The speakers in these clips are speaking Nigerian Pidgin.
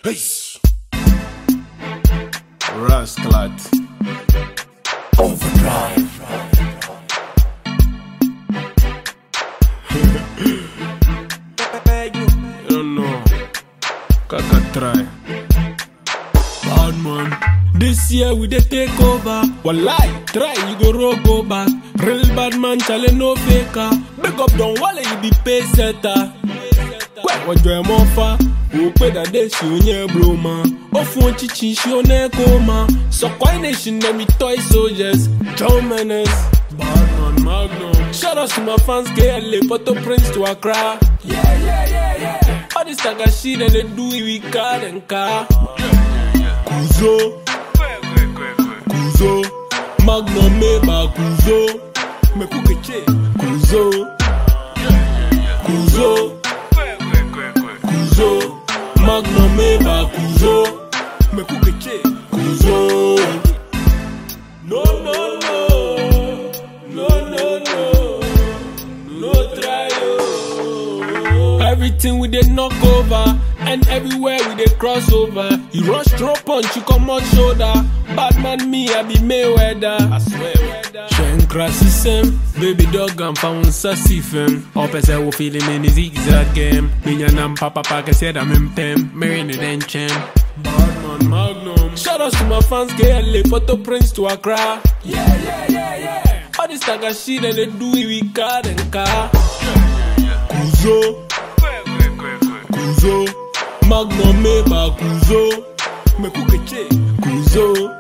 Peace. Rasclat. Overdrive. You don't know. Kaka try. Bad man. This year we dey take over. Wallahi, try you go roll go back. Real bad man challenge no faker. Big up don't wale you be pay setter. What do you offer? Who pay that day she onye blow man. Ofun chichi she one coma. So coin nation them with toy soldiers. John Menace, Badman Magnum. Shout out to my fans KLA, Port-au-Prince to Accra. Yeah. All this taga shit and they do it with card and car. Kuzo, Magnum Meba Kuzo, me kukeche Kuzo, Magnum Meba Kuzo, me kukeche Kuzo. No try yo. Everything we did knock over, and everywhere we did cross over. You rush throw punch, you come on shoulder. Bad man me, I be Mayweather. I swear. Shen crash system, baby dog and found sassy femme. Ope se wo feeling in the zigzag game. Minya nam papa pake said I'm in pem. Marine and champ. Badman Magnum. Shout out to my fans KLA, Port-au-Prince to Accra. Yeah. All this taga shit and they do it with card and car. Kuzo, Magnum Meba Kuzo, me kukeche Kuzo,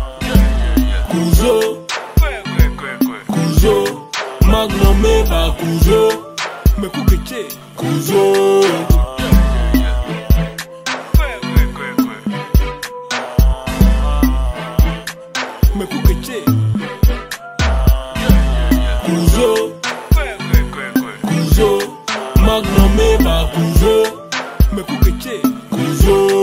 Magnum Meba Kuzo, me kukeche Kuzo. Me kukeche Kuzo, Magnum Meba Kuzo, me kukeche Kuzo.